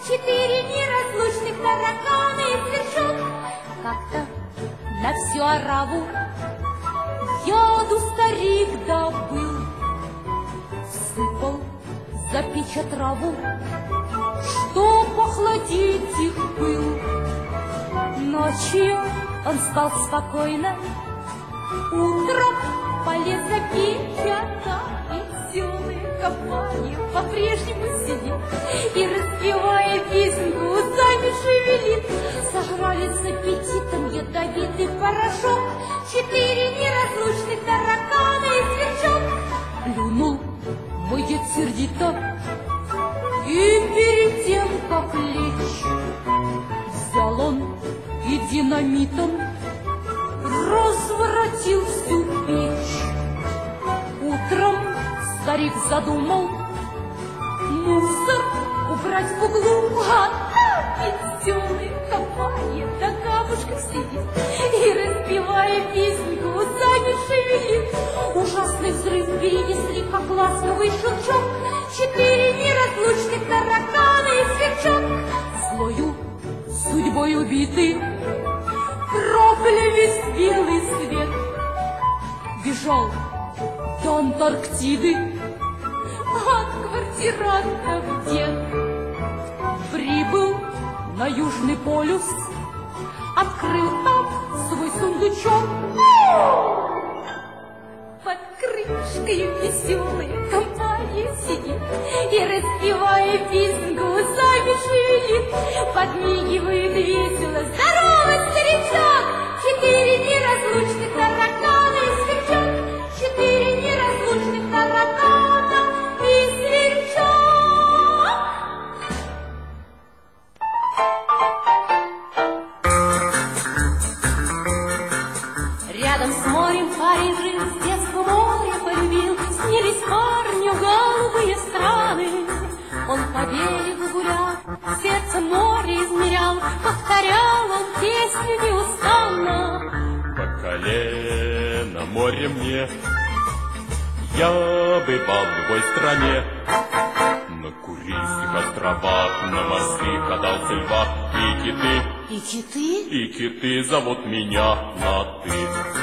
4 неразлучных таракана и сверчок. Как-то на всю ораву яду старик добыл, сыпал за печь отраву, чтоб охладить их пыл. Ночью он спал спокойно, утром полез за печь, веселая компания по-прежнему сидит и, распевая песенку, усами шевелит. Сожрали с аппетитом ядовитый порошок 4 неразлучных таракана и сверчок. Плюнул мой дед сердито, и перед тем, как лечь, взял он и динамитом разворотил всю печь. Утром старик задумал мусор убрать в углу, а там веселая компания на камушках сидит и, распевая песенку, усами шевелит. Ужасный взрыв перенесли, как ласковый щелчок, 4 неразлучных таракана и сверчок. Злою судьбой убиты, проклял весь белый свет. Бежал до Антарктиды от квартирантов дед. Прибыл на Южный полюс, открыл там свой сундучок. Под крышкой веселая компания сидит и, распевая песенку, усами шевелит. Подмигивает весело: здорово, старичок! 4 неразлучных таракана и сверчок, 4 неразлучных таракана и сверчок. Рядом с морем парень жил, с детства море полюбил, снились парню голубые страны. Он по берегу гулял, сердце море измерял, повторял он песню неустанно. По колено море мне, я бывал в любой стране. На Курильских островах, на морских отдался льва. И киты, и киты, и киты зовут меня на ты.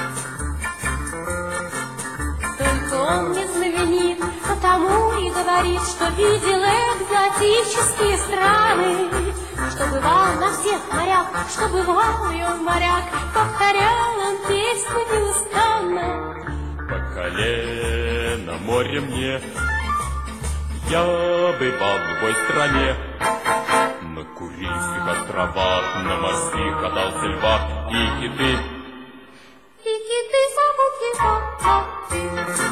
Только он не знаменит, потому и говорит, что видел экзотические страны, что бывал на всех морях, что бывал и он моряк, повторял он песню неустанно. По колено море мне, я бывал в любой стране. На Курильских островах, на морских отдался льва. И киты зовут его на ты.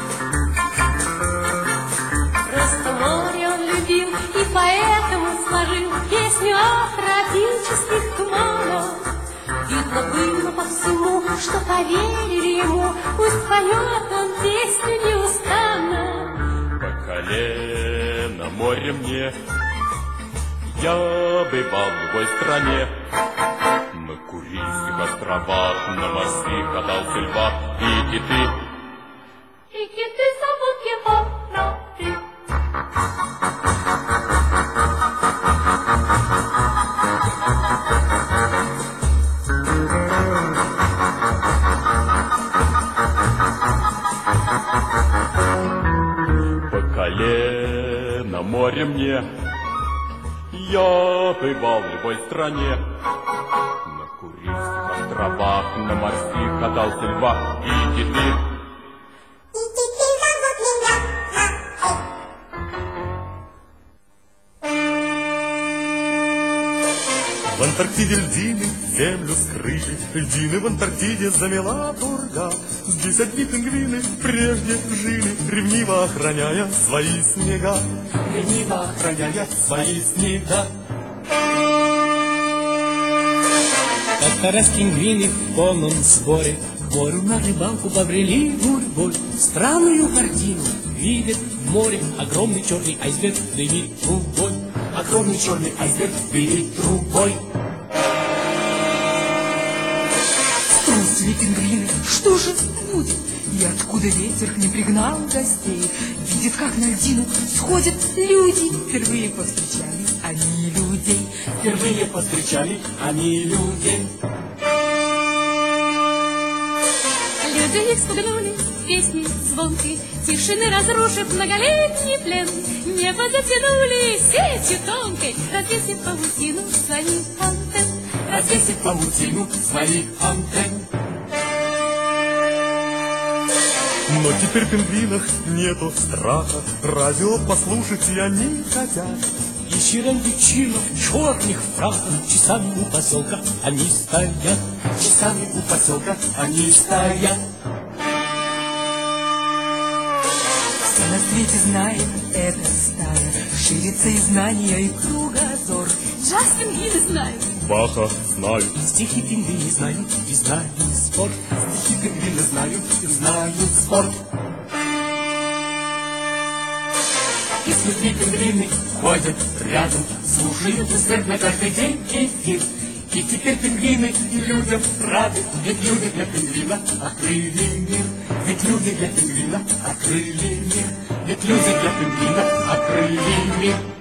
Просто море он любил и поэтому сложил песню о тропических туманах. Видно было по всему, что поверили ему, пусть поет он песню неустанно. По колено море мне, я бывал в любой стране. На Курильских островах, на морских отдался льва. И киты зовут его на ты. По колено море мне, я бывал в любой стране. На Курильских островах, на морских отдался льва. И киты зовут меня на ты. В Антарктиде льдины землю скрыли, льдины в Антарктиде замела пурга. Здесь одни пингвины прежде жили, ревниво охраняя свои снега. Ревниво охраняя свои снега. Как-то раз пингвины в полном сборе к морю на рыбалку побрели гурьбой. Странную картину видят в море огромный черный айсберг дымит трубой. Огромный черный айсберг дымит трубой. Трусили пингвины, что же будет? И откуда ветер к ним пригнал гостей? Видит, как на льдину сходят люди. Впервые повстречали они людей. впервые повстречали они людей. Люди их спугнули песней звонкой, тишины разрушив многолетний плен. Небо затянули сетью тонкой, развесив паутину своих антенн. Развесив паутину своих антенн. Но теперь в пингвинах нету страха, радио послушать и они хотят. И черен-ветчину в черных фраках часами у поселка они стоят. Часами у поселка они стоят. Все на свете знает эта стая, ширится и знания, и кругозор. Джаз пингвины знают, Баха знают, Стихи пингвины знают и знают спорт. Стихи пингвины знают и знают спорт. И с людьми пингвины ходят рядом, слушают усердно каждый день эфир. И теперь пингвины и людям рады, ведь люди для пингвина открыли мир. Ведь люди для пингвина открыли мир. Ведь люди для пингвина открыли мир.